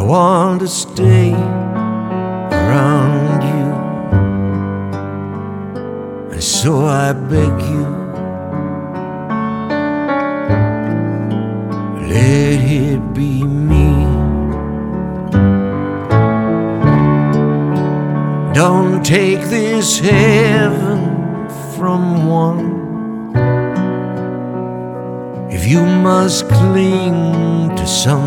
want to stay around you, and so I beg you, let it be me. Don't take this heaven from one. If you must cling to some